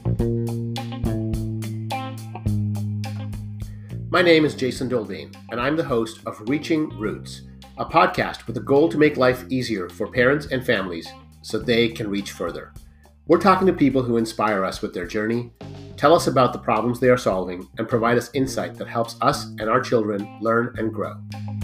My name is Jason Dolbane, and I'm the host of Reaching Roots, a podcast with a goal to make life easier for parents and families so they can reach further. We're talking to people who inspire us with their journey, tell us about the problems they are solving, and provide us insight that helps us and our children learn and grow.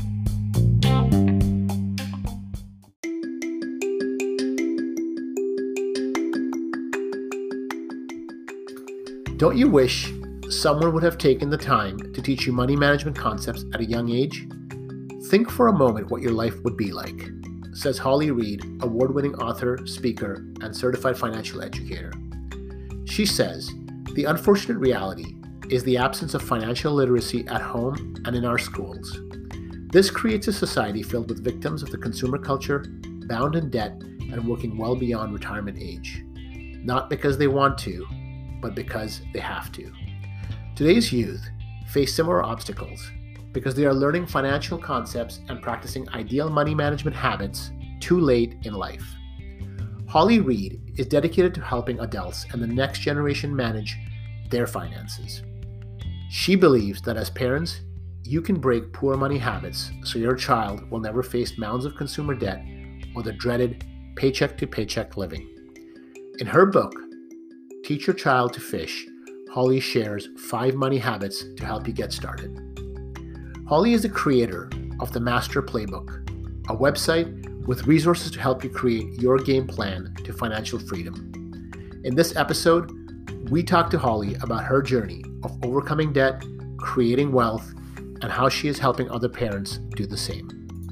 Don't you wish someone would have taken the time to teach you money management concepts at a young age? Think for a moment what your life would be like, says Holly Reid, award-winning author, speaker, and certified financial educator. She says, the unfortunate reality is the absence of financial literacy at home and in our schools. This creates a society filled with victims of the consumer culture, bound in debt, and working well beyond retirement age. Not because they want to, but because they have to. Today's youth face similar obstacles because they are learning financial concepts and practicing ideal money management habits too late in life. Holly Reid is dedicated to helping adults and the next generation manage their finances. She believes that as parents, you can break poor money habits so your child will never face mounds of consumer debt or the dreaded paycheck-to-paycheck living. In her book, Teach Your Child to Fish, Holly shares 5 money habits to help you get started. Holly is the creator of the Master Playbook, a website with resources to help you create your game plan to financial freedom. In this episode, we talk to Holly about her journey of overcoming debt, creating wealth, and how she is helping other parents do the same.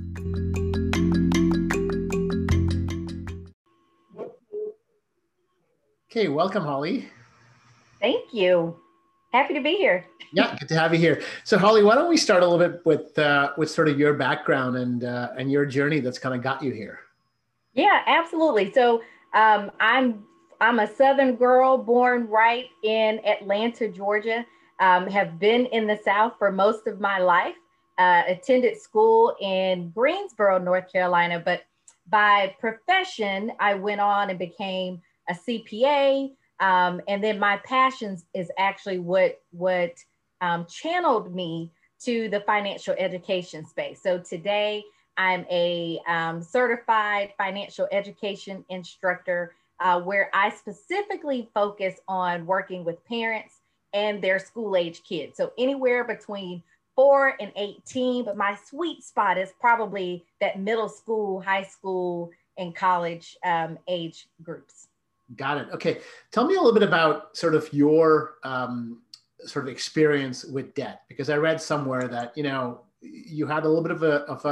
Okay, welcome, Holly. Thank you. Happy to be here. Yeah, good to have you here. So, Holly, why don't we start a little bit with sort of your background and your journey that's kind of got you here? Yeah, absolutely. So, I'm a Southern girl, born right in Atlanta, Georgia. Have been in the South for most of my life. Attended school in Greensboro, North Carolina, but by profession, I went on and became a CPA. And then my passions is actually what channeled me to the financial education space. So today I'm a certified financial education instructor where I specifically focus on working with parents and their school age kids. So anywhere between 4 and 18, but my sweet spot is probably that middle school, high school, and college age groups. Got it. Okay. Tell me a little bit about sort of your sort of experience with debt, because I read somewhere that, you had a little bit of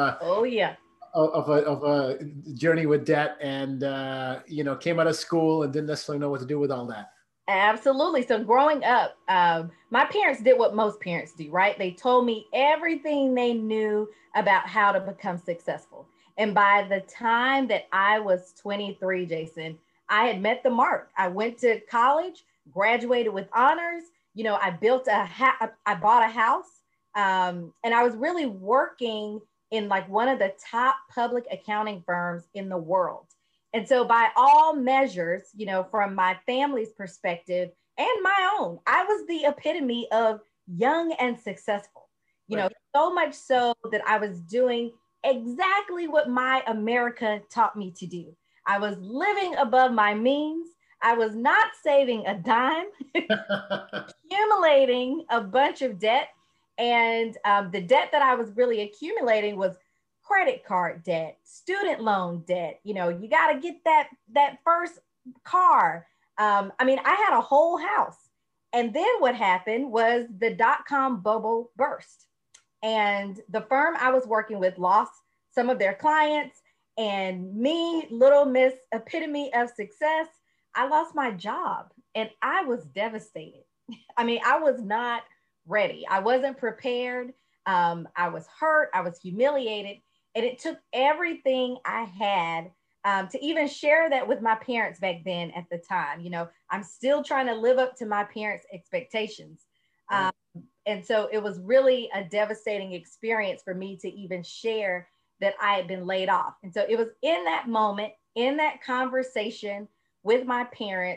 a journey with debt and, came out of school and didn't necessarily know what to do with all that. Absolutely. So growing up, my parents did what most parents do, right? They told me everything they knew about how to become successful. And by the time that I was 23, Jason, I had met the mark. I went to college, graduated with honors. I bought a house, and I was really working in like one of the top public accounting firms in the world. And so by all measures, from my family's perspective and my own, I was the epitome of young and successful, Right. So much so that I was doing exactly what my America taught me to do. I was living above my means. I was not saving a dime, accumulating a bunch of debt. And the debt that I was really accumulating was credit card debt, student loan debt. You got to get that first car. I had a whole house. And then what happened was the dot-com bubble burst. And the firm I was working with lost some of their clients. And me, little Miss Epitome of Success, I lost my job and I was devastated. I was not ready. I wasn't prepared. I was hurt. I was humiliated. And it took everything I had to even share that with my parents back then at the time. I'm still trying to live up to my parents' expectations. And so it was really a devastating experience for me to even share that I had been laid off. And so it was in that moment, in that conversation with my parents,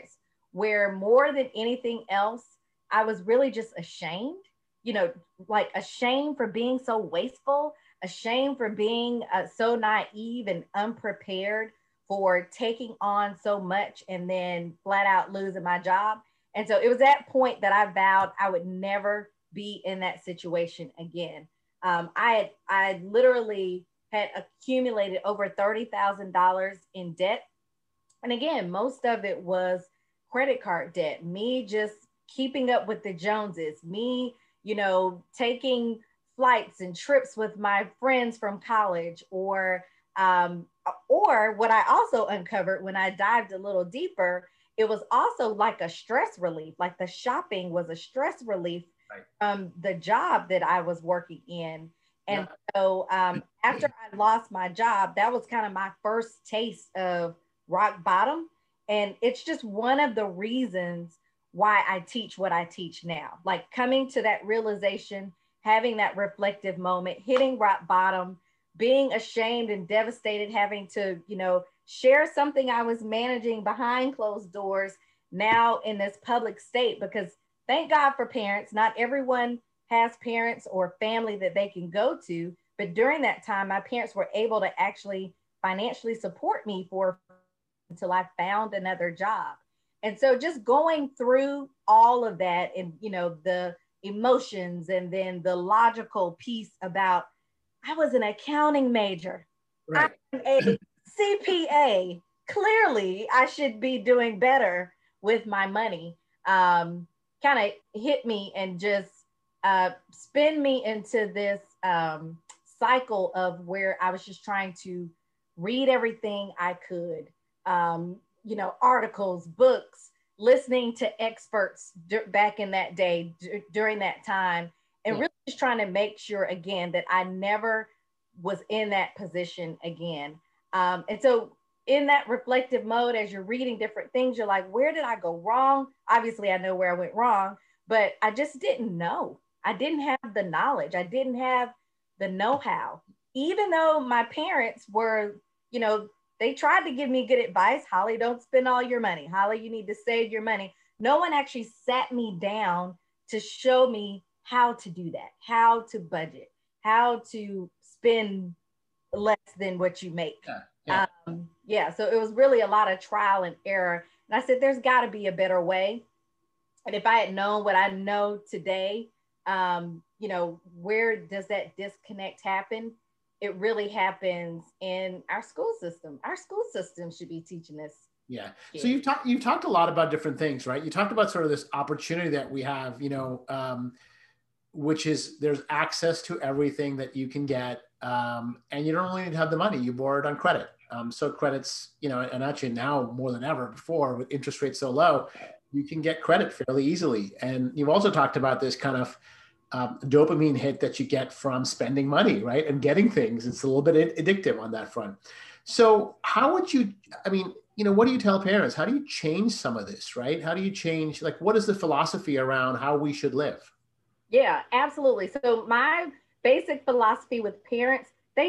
where more than anything else, I was really just ashamed, you know, like ashamed for being so wasteful, ashamed for being so naive and unprepared for taking on so much and then flat out losing my job. And so it was that point that I vowed I would never be in that situation again. I literally had accumulated over $30,000 in debt. And again, most of it was credit card debt, me just keeping up with the Joneses, me, you know, taking flights and trips with my friends from college, or what I also uncovered when I dived a little deeper, it was also like a stress relief. Like the shopping was a stress relief Right. from the job that I was working in. And Yeah. so after I lost my job, that was kind of my first taste of rock bottom. And it's just one of the reasons why I teach what I teach now. Like coming to that realization, having that reflective moment, hitting rock bottom, being ashamed and devastated, having to, you know, share something I was managing behind closed doors now in this public state. Because thank God for parents, not everyone has parents or family that they can go to. But during that time, my parents were able to actually financially support me for until I found another job. And so just going through all of that and, you know, the emotions and then the logical piece about I was an accounting major. I'm Right. a CPA. Clearly, I should be doing better with my money. Kind of hit me and just spin me into this cycle of where I was just trying to read everything I could, you know, articles, books, listening to experts back in that day during that time, and Yeah. really just trying to make sure again that I never was in that position again. And so in that reflective mode, as you're reading different things, you're like, where did I go wrong? Obviously, I know where I went wrong, but I just didn't know. I didn't have the knowledge. I didn't have the know-how. Even though my parents were, you know, they tried to give me good advice. Holly, don't spend all your money. Holly, you need to save your money. No one actually sat me down to show me how to do that, how to budget, how to spend less than what you make. Yeah. Yeah. Yeah, so it was really a lot of trial and error. And I said, there's got to be a better way. And if I had known what I know today, you know, where does that disconnect happen? It really happens in our school system. Our school system should be teaching this. Yeah. So Kids. you've talked a lot about different things, right? You talked about sort of this opportunity that we have, you know, which is there's access to everything that you can get, and you don't only need to have the money. You borrow it on credit. So credits, you know, and actually now more than ever before with interest rates so low, you can get credit fairly easily. And you've also talked about this kind of dopamine hit that you get from spending money, right? And getting things. It's a little bit addictive on that front. So how would you, I mean, you know, what do you tell parents? How do you change some of this, right? How do you change, like, what is the philosophy around how we should live? Yeah, absolutely. So my basic philosophy with parents,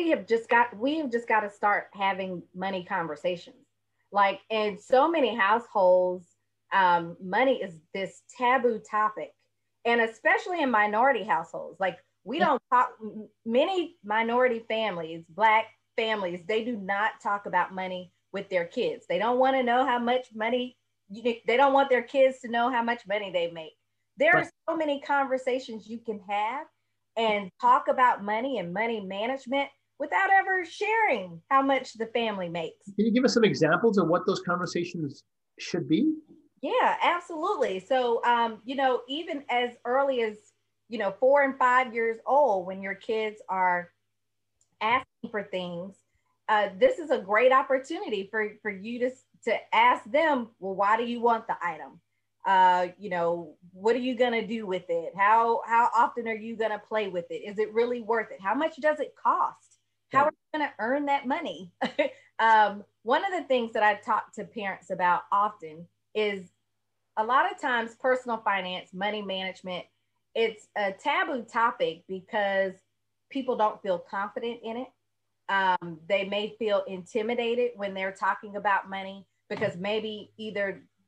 we have just got to start having money conversations. Like in so many households, money is this taboo topic, and especially in minority households. Like we Yeah. don't talk. Many minority families, Black families, they do not talk about money with their kids. They don't want to know how much money. They don't want their kids to know how much money they make. There are Right. so many conversations you can have and talk about money and money management without ever sharing how much the family makes. Can you give us some examples of what those conversations should be? Yeah, absolutely. So, you know, even as early as, you know, 4 and 5 years old, when your kids are asking for things, this is a great opportunity for you to ask them, well, why do you want the item? You know, what are you gonna do with it? How often are you gonna play with it? Is it really worth it? How much does it cost? How Right. are you gonna earn that money? One of the things that I talk to parents about often is a lot of times personal finance, money management, it's a taboo topic because people don't feel confident in it. They may feel intimidated when they're talking about money because maybe either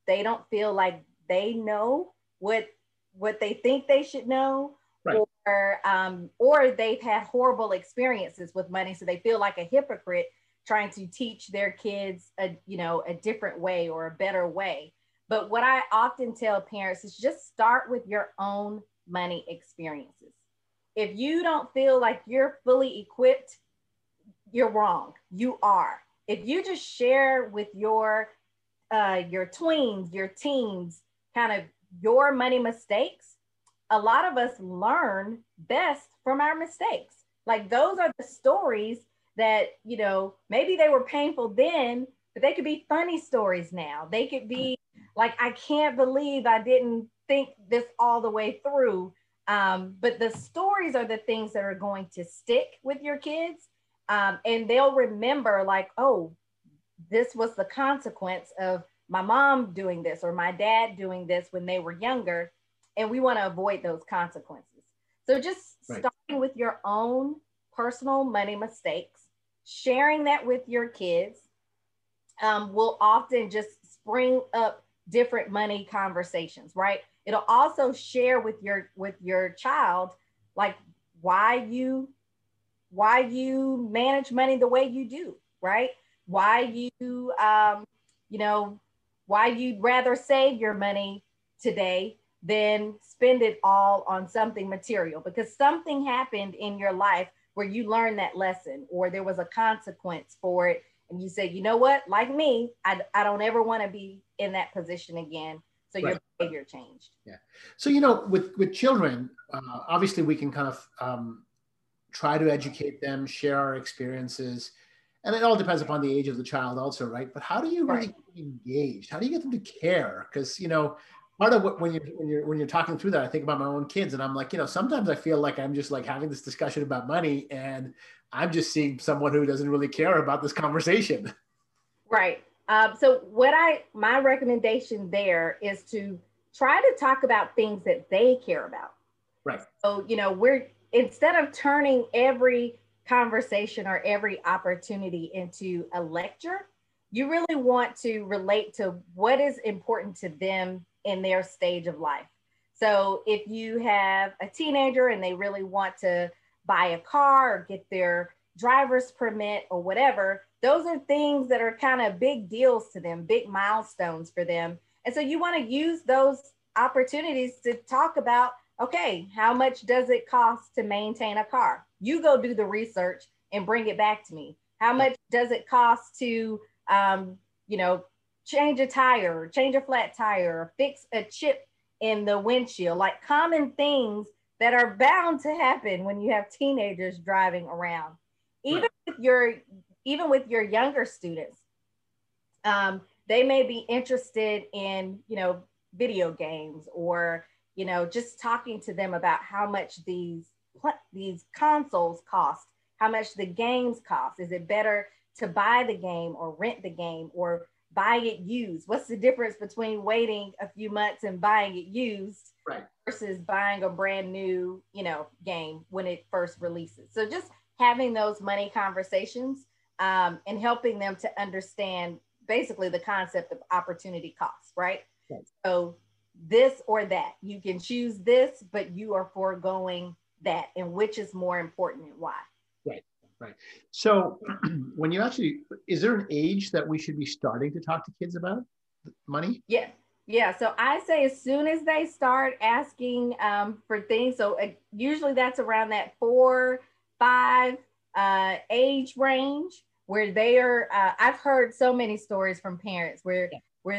they don't feel like they know what they think they should know, Right. or they've had horrible experiences with money, so they feel like a hypocrite trying to teach their kids a different way or a better way. But what I often tell parents is just start with your own money experiences. If you don't feel like you're fully equipped, you're wrong. You are. If you just share with your tweens, your teens, kind of your money mistakes, a lot of us learn best from our mistakes. Like those are the stories that, maybe they were painful then, but they could be funny stories now. They could be like, I can't believe I didn't think this all the way through. But the stories are the things that are going to stick with your kids. And they'll remember like, oh, this was the consequence of my mom doing this or my dad doing this when they were younger. And we want to avoid those consequences. So just starting with your own personal money mistakes, sharing that with your kids will often just spring up different money conversations, right? It'll also share with your child like why you manage money the way you do, right? Why why you'd rather save your money today than spend it all on something material, because something happened in your life where you learned that lesson or there was a consequence for it. And you say, you know what, like me, I don't ever want to be in that position again. So your behavior changed. Yeah. So, with children, obviously we can kind of try to educate them, share our experiences. And it all depends upon the age of the child also, right? But how do you really get engaged? How do you get them to care? Because, part of what when you're talking through that, I think about my own kids, and I'm like, sometimes I feel like I'm just like having this discussion about money, and I'm just seeing someone who doesn't really care about this conversation. Right. So my recommendation there is to try to talk about things that they care about. Right. So, instead of turning every conversation or every opportunity into a lecture, you really want to relate to what is important to them in their stage of life. So if you have a teenager and they really want to buy a car or get their driver's permit or whatever, those are things that are kind of big deals to them, big milestones for them. And so you want to use those opportunities to talk about, okay, how much does it cost to maintain a car? You go do the research and bring it back to me. How much does it cost to, change a tire, change a flat tire, worfix a chip in the windshield? Like common things that are bound to happen when you have teenagers driving around. Even with your younger students, they may be interested in, video games or, just talking to them about how much these consoles cost, how much the games cost. Is it better to buy the game or rent the game or buy it used? What's the difference between waiting a few months and buying it used versus buying a brand new, game when it first releases? So just having those money conversations and helping them to understand basically the concept of opportunity cost, right? So this or that, you can choose this, but you are foregoing that, and which is more important and why. Right. So when you is there an age that we should be starting to talk to kids about money? Yeah. So I say as soon as they start asking for things. So usually that's around that 4, 5 age range where they are. I've heard so many stories from parents where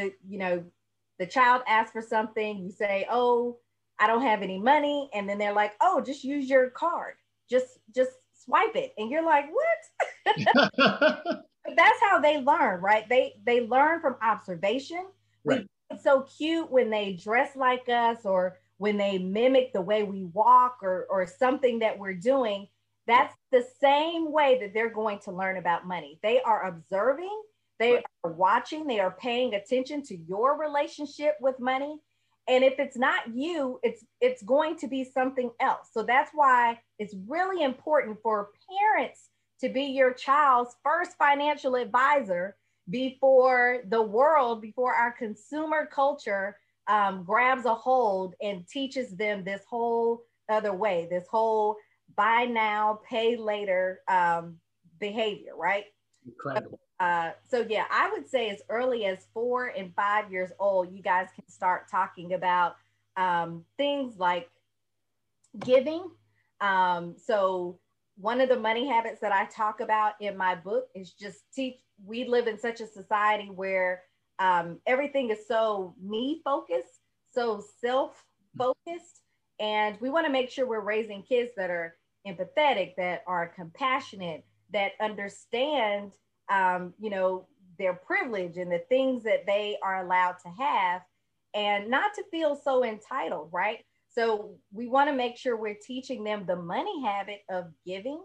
the child asks for something, you say, oh, I don't have any money. And then they're like, oh, just use your card. Just swipe it. And you're like, what? But that's how they learn, right? They learn from observation. It's so cute when they dress like us or when they mimic the way we walk or something that we're doing. That's the same way that they're going to learn about money. They are observing, they are watching, they are paying attention to your relationship with money. And if it's not you, it's going to be something else. So that's why it's really important for parents to be your child's first financial advisor, before the world, before our consumer culture grabs a hold and teaches them this whole other way, this whole buy now, pay later behavior, right? Incredible. So yeah, I would say as early as 4 and 5 years old, you guys can start talking about things like giving. So one of the money habits that I talk about in my book is just teach. We live in such a society where everything is so me focused, so self focused, and we want to make sure we're raising kids that are empathetic, that are compassionate, that understand, you know, their privilege and the things that they are allowed to have, and not to feel so entitled, right? So we want to make sure we're teaching them the money habit of giving.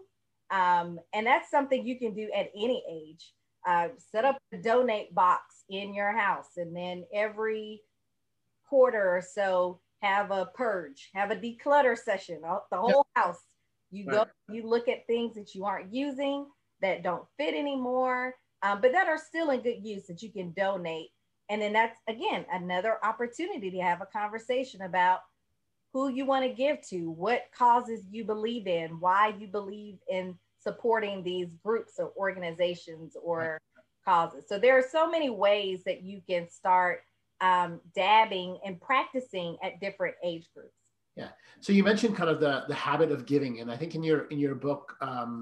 And that's something you can do at any age. Set up a donate box in your house, and then every quarter or so, have a purge, have a declutter session, the whole house. You go, you look at things that you aren't using, that don't fit anymore, but that are still in good use that you can donate. And then that's, again, another opportunity to have a conversation about who you want to give to, what causes you believe in, why you believe in supporting these groups or organizations or causes. So there are so many ways that you can start dabbing and practicing at different age groups. Yeah. So you mentioned kind of the habit of giving, and I think in your book,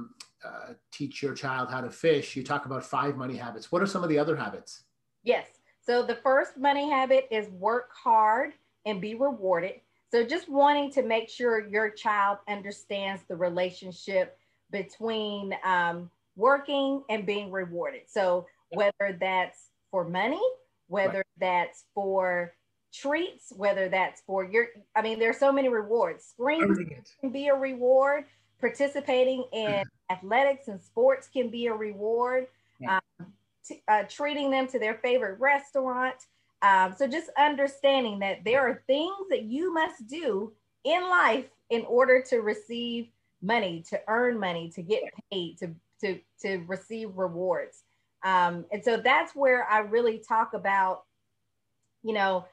Teach Your Child How to Fish, you talk about 5 money habits. What are some of the other habits? Yes. So the first money habit is work hard and be rewarded. So just wanting to make sure your child understands the relationship between working and being rewarded. So whether that's for money, whether that's for treats, whether that's for your, I mean, there's so many rewards. Screen can be a reward. Participating in athletics and sports can be a reward. Treating them to their favorite restaurant. So just understanding that there are things that you must do in life in order to receive money, to earn money, to get paid, to receive rewards. And so that's where I really talk about, you know,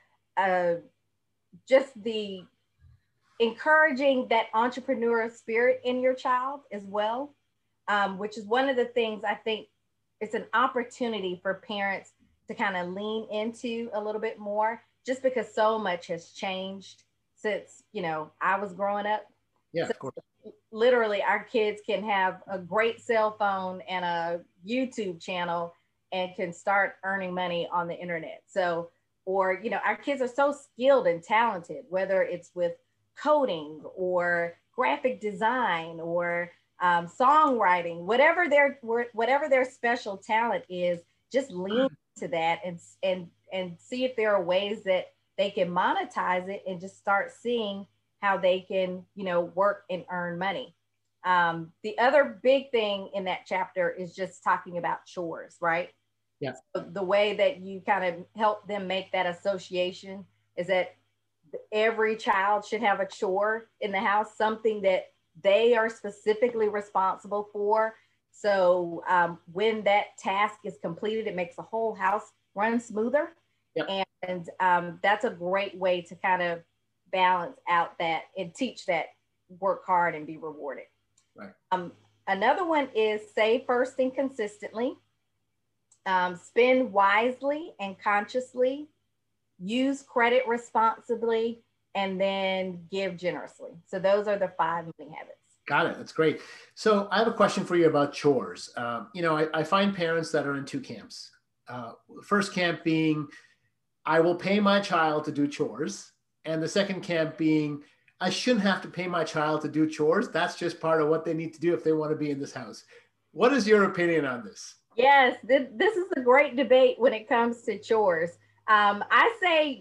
just the encouraging that entrepreneurial spirit in your child as well, which is one of the things I think it's an opportunity for parents to kind of lean into a little bit more, just because so much has changed since, you know, I was growing up. Yeah, so of course. Literally, our kids can have a great cell phone and a YouTube channel and can start earning money on the internet. So, or, you know, our kids are so skilled and talented, whether it's with coding or graphic design or songwriting, whatever their special talent is, just lean to that and see if there are ways that they can monetize it and just start seeing how they can, you know, work and earn money. The other big thing in that chapter is just talking about chores, right? Yeah. So the way that you kind of help them make that association is that every child should have a chore in the house, something that they are specifically responsible for. So when that task is completed, it makes the whole house run smoother. Yep. And that's a great way to kind of balance out that and teach that work hard and be rewarded. Right. Another one is save first and consistently, spend wisely and consciously, use credit responsibly, and then give generously. So those are the 5 money habits. Got it. That's great. So I have a question for you about chores. You know, I find parents that are in 2 camps. First camp being, I will pay my child to do chores. And the second camp being, I shouldn't have to pay my child to do chores. That's just part of what they need to do if they want to be in this house. What is your opinion on this? Yes, this is a great debate when it comes to chores. I say,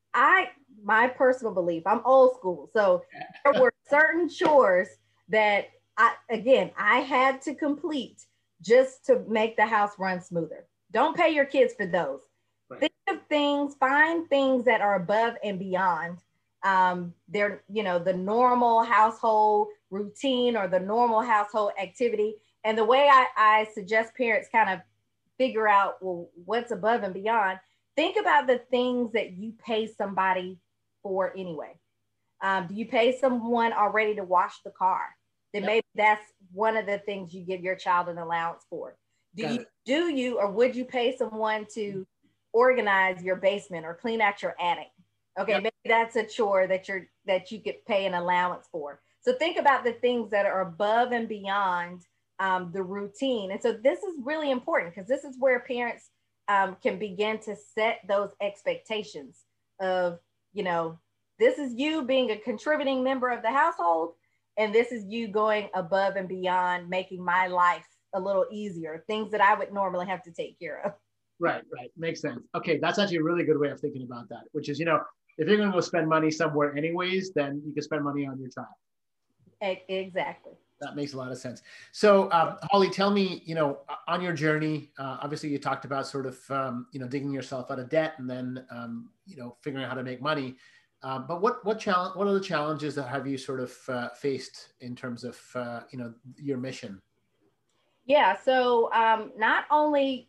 my personal belief, I'm old school. So there were certain chores that I had to complete just to make the house run smoother. Don't pay your kids for those. Right. Think of things, find things that are above and beyond they're, you know, the normal household routine or the normal household activity. And the way I suggest parents kind of figure out, well, what's above and beyond. Think about the things that you pay somebody for anyway. Do you pay someone already to wash the car? Then maybe that's one of the things you give your child an allowance for. Do you or would you pay someone to organize your basement or clean out your attic? Okay, maybe that's a chore that you could pay an allowance for. So think about the things that are above and beyond the routine. And so this is really important because this is where parents can begin to set those expectations of, this is you being a contributing member of the household, and this is you going above and beyond, making my life a little easier, things that I would normally have to take care of. Right. Makes sense. Okay, that's actually a really good way of thinking about that, which is, if you're going to go spend money somewhere anyways, then you can spend money on your child. Exactly. That makes a lot of sense. So, Holly, tell me, on your journey, obviously you talked about sort of, digging yourself out of debt and then, figuring out how to make money. But what are the challenges that have you sort of faced in terms of, your mission? Yeah. So not only,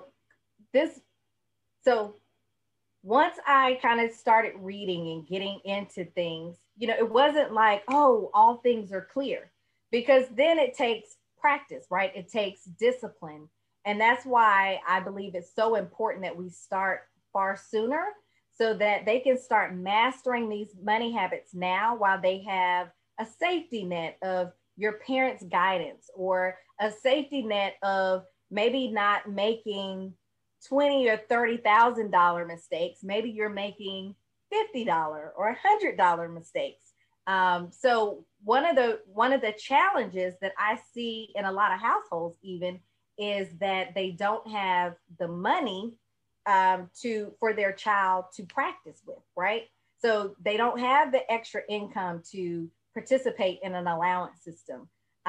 so once I kind of started reading and getting into things, it wasn't like, oh, all things are clear, because then it takes practice, right? It takes discipline. And that's why I believe it's so important that we start far sooner so that they can start mastering these money habits now while they have a safety net of your parents' guidance or a safety net of maybe not making $20,000 or $30,000 mistakes. Maybe you're making $50 or $100 mistakes. So one of the challenges that I see in a lot of households even is that they don't have the money for their child to practice with, right? So they don't have the extra income to participate in an allowance system.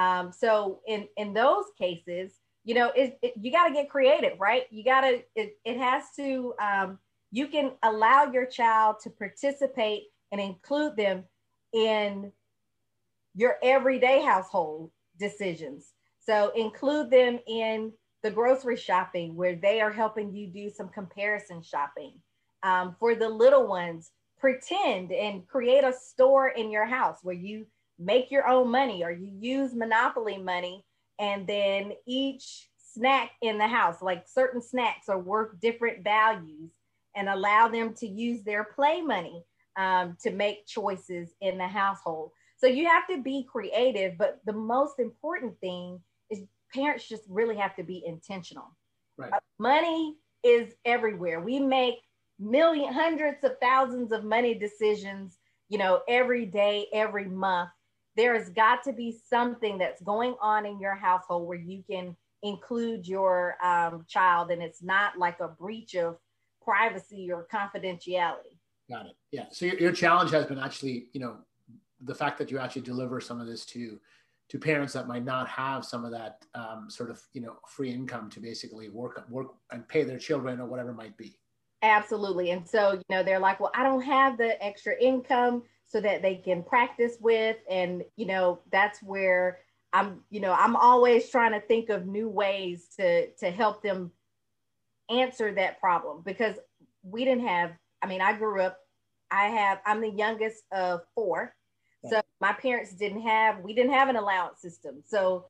So in those cases, you got to get creative, right? It has to, you can allow your child to participate and include them in your everyday household decisions. So include them in the grocery shopping where they are helping you do some comparison shopping. For the little ones, pretend and create a store in your house where you make your own money or you use Monopoly money, and then each snack in the house, like certain snacks are worth different values, and allow them to use their play money to make choices in the household. So you have to be creative, but the most important thing is parents just really have to be intentional. Right. Money is everywhere. We make hundreds of thousands of money decisions, every day, every month. There has got to be something that's going on in your household where you can include your child, and it's not like a breach of privacy or confidentiality. Got it. Yeah. So your challenge has been actually, the fact that you actually deliver some of this to parents that might not have some of that sort of, free income to basically work and pay their children or whatever it might be. Absolutely. And so, they're like, well, I don't have the extra income so that they can practice with. And, that's where I'm always trying to think of new ways to help them answer that problem, because we didn't have, I grew up, I'm the youngest of four. So my parents we didn't have an allowance system. So,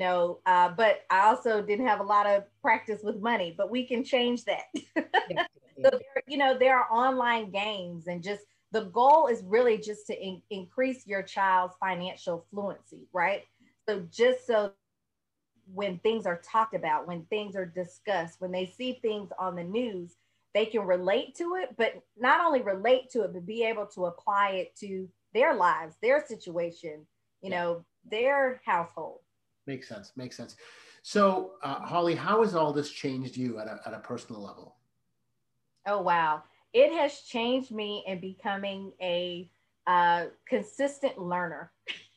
but I also didn't have a lot of practice with money, but we can change that. So there are online games, and just the goal is really just to increase your child's financial fluency, right? So just so when things are talked about, when things are discussed, when they see things on the news, they can relate to it, but not only relate to it, but be able to apply it to their lives, their situation, their household. Makes sense. So, Holly, how has all this changed you at a personal level? Oh, wow. It has changed me in becoming a consistent learner.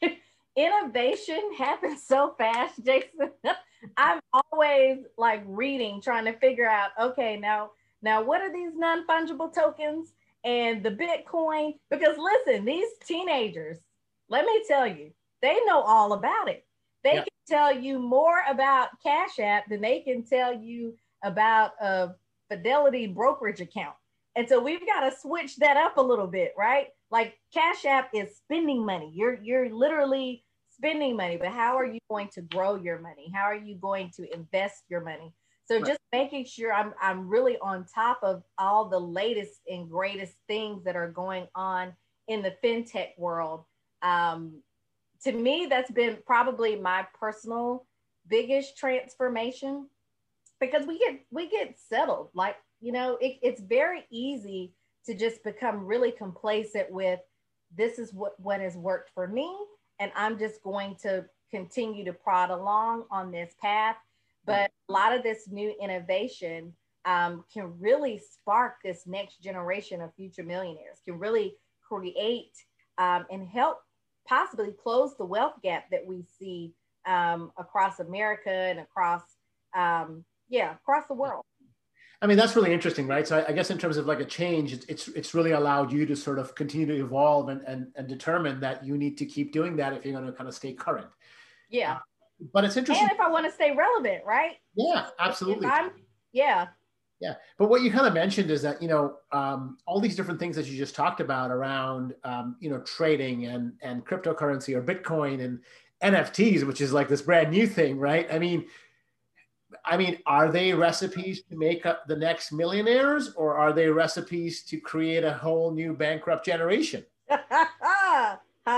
Innovation happens so fast, Jason. I'm always like reading, trying to figure out, okay, now what are these non-fungible tokens and the Bitcoin? Because listen, these teenagers, let me tell you, they know all about it. They can tell you more about Cash App than they can tell you about a Fidelity brokerage account. And so we've got to switch that up a little bit, right? Like Cash App is spending money. You're literally spending money, but how are you going to grow your money? How are you going to invest your money? So just making sure I'm really on top of all the latest and greatest things that are going on in the fintech world. To me, that's been probably my personal biggest transformation, because we get settled. Like, it's very easy to just become really complacent with, this is what has worked for me, and I'm just going to continue to prod along on this path. But a lot of this new innovation can really spark this next generation of future millionaires, can really create and help possibly close the wealth gap that we see across America and across the world. I mean, that's really interesting, right? So I guess in terms of like a change, it's really allowed you to sort of continue to evolve and determine that you need to keep doing that if you're going to kind of stay current. Yeah. But it's interesting. And if I want to stay relevant, right? Yeah, absolutely. Yeah. But what you kind of mentioned is that, all these different things that you just talked about around, trading and cryptocurrency or Bitcoin and NFTs, which is like this brand new thing, right? I mean, are they recipes to make up the next millionaires, or are they recipes to create a whole new bankrupt generation? Right?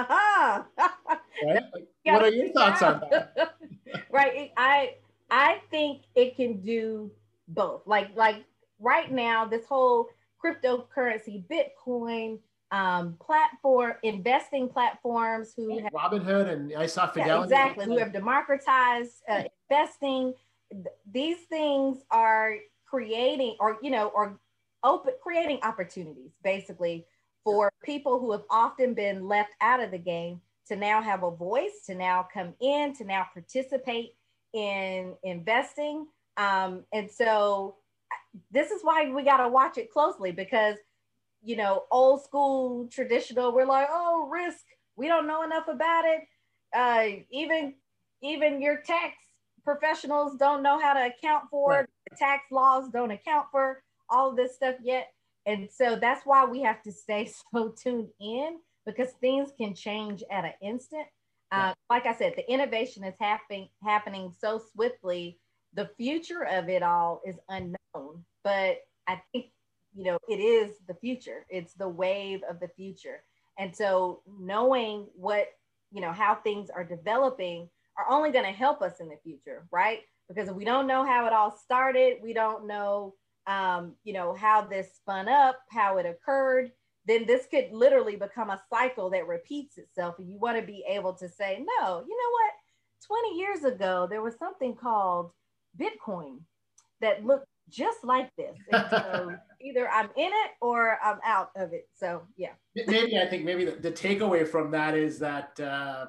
What are your thoughts on that? Right. I think it can do both. Like right now, this whole cryptocurrency, Bitcoin, investing platforms who have Robinhood, and I saw Fidelity. Yeah, exactly. Who have democratized investing. These things are creating, creating opportunities basically for people who have often been left out of the game to now have a voice, to now come in, to now participate in investing. And so this is why we got to watch it closely, because, old school, traditional, we're like, oh, risk, we don't know enough about it. Even your tax professionals don't know how to account for it. The tax laws don't account for all of this stuff yet. And so that's why we have to stay so tuned in, because things can change at an instant. Like I said, the innovation is happening so swiftly. The future of it all is unknown, but I think, it is the future. It's the wave of the future. And so knowing how things are developing are only going to help us in the future, right? Because if we don't know how it all started, we don't know, how this spun up, how it occurred, then this could literally become a cycle that repeats itself. And you want to be able to say, no, you know what? 20 years ago, there was something called Bitcoin that looked just like this. And so either I'm in it or I'm out of it. So, yeah. I think the takeaway from that is that,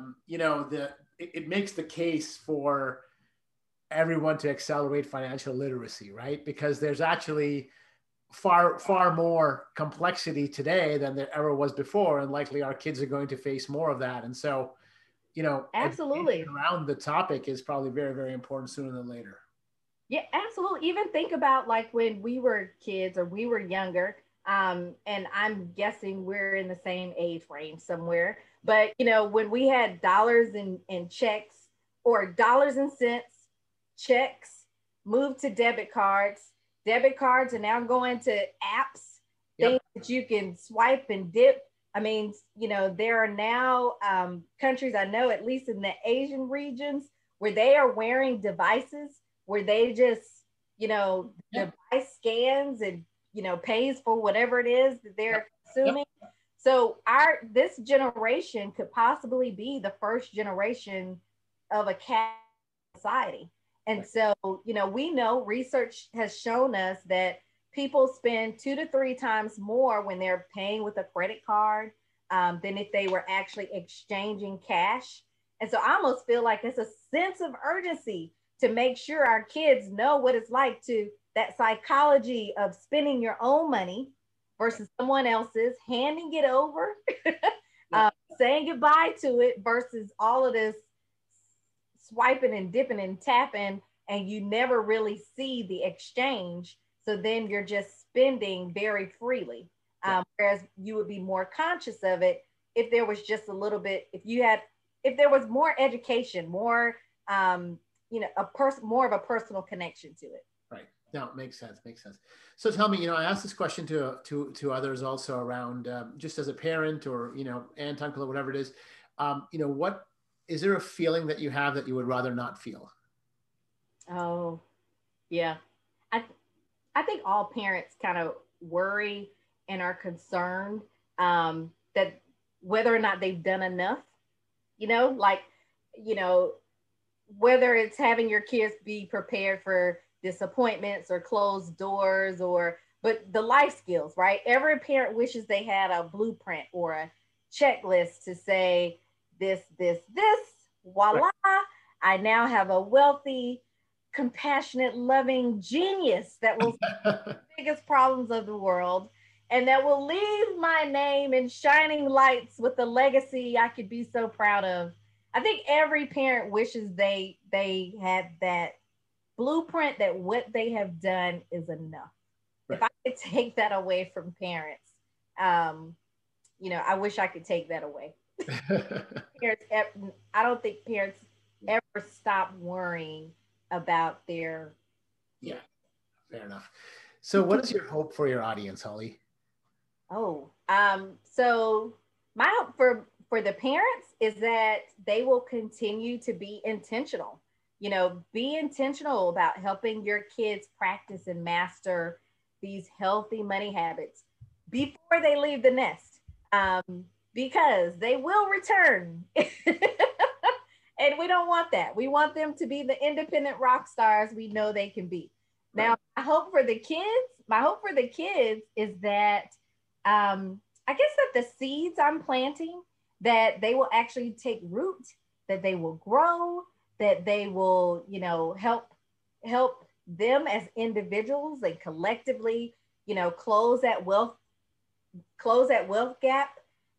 it makes the case for everyone to accelerate financial literacy, right? Because there's actually far more complexity today than there ever was before, and likely our kids are going to face more of that. And so, absolutely, around the topic is probably very, very important sooner than later. Yeah, absolutely. Even think about like when we were kids or we were younger, and I'm guessing we're in the same age range somewhere. But when we had dollars and checks, or dollars and cents, checks moved to debit cards. Debit cards are now going to apps, things that you can swipe and dip. I mean, there are now countries, I know, at least in the Asian regions, where they are wearing devices where they just, device scans and, pays for whatever it is that they're consuming. So this generation could possibly be the first generation of a cash society. And so, we know research has shown us that people spend 2 to 3 times more when they're paying with a credit card than if they were actually exchanging cash. And so I almost feel like it's a sense of urgency to make sure our kids know what it's like, to that psychology of spending your own money versus someone else's, handing it over, saying goodbye to it versus all of this swiping and dipping and tapping and you never really see the exchange. So then you're just spending very freely. Whereas you would be more conscious of it if there was just a little bit, if there was more education, more, more of a personal connection to it. Right. No, makes sense. So tell me, I asked this question to others also around, just as a parent or, aunt, uncle, or whatever it is, what is there a feeling that you have that you would rather not feel? Oh, yeah. I think all parents kind of worry and are concerned that whether or not they've done enough, whether it's having your kids be prepared for disappointments or closed doors but the life skills, right? Every parent wishes they had a blueprint or a checklist to say this, voila, I now have a wealthy, compassionate, loving genius that will solve the biggest problems of the world and that will leave my name in shining lights with a legacy I could be so proud of. I think every parent wishes they had that blueprint, that what they have done is enough. Right. If I could take that away from parents, I wish I could take that away. I don't think parents ever stop worrying about their. Yeah, fair enough. So what is your hope for your audience, Holly? So my hope for the parents is that they will continue to be intentional. Be intentional about helping your kids practice and master these healthy money habits before they leave the nest, because they will return. And we don't want that. We want them to be the independent rock stars we know they can be. Now, my hope for the kids is that, I guess that the seeds I'm planting, that they will actually take root, that they will grow, that they will, help them as individuals and collectively, close that wealth gap.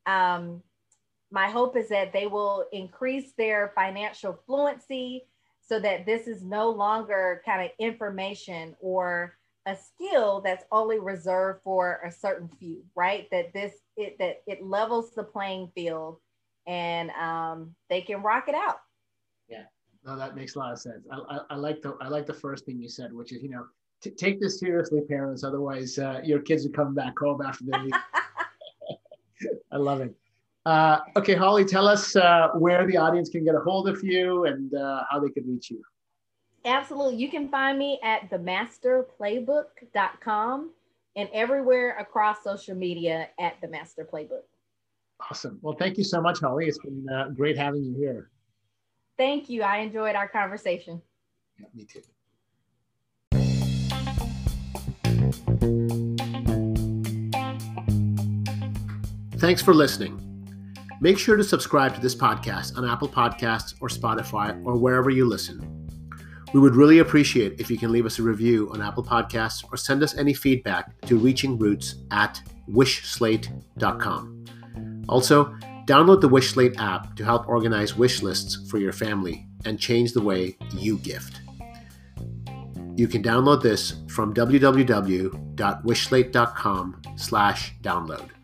My hope is that they will increase their financial fluency so that this is no longer kind of information or a skill that's only reserved for a certain few, right? That it levels the playing field and they can rock it out. Yeah, no, that makes a lot of sense. I like the first thing you said, which is, take this seriously, parents. Otherwise, your kids are coming back home after they leave. I love it. Okay, Holly, tell us where the audience can get a hold of you and how they can reach you. Absolutely. You can find me at themasterplaybook.com and everywhere across social media at The Master Playbook. Awesome. Well, thank you so much, Holly. It's been great having you here. Thank you. I enjoyed our conversation. Yeah, me too. Thanks for listening. Make sure to subscribe to this podcast on Apple Podcasts or Spotify or wherever you listen. We would really appreciate if you can leave us a review on Apple Podcasts or send us any feedback to reachingroots@wishslate.com. Also, download the WishSlate app to help organize wish lists for your family and change the way you gift. You can download this from www.wishslate.com/download.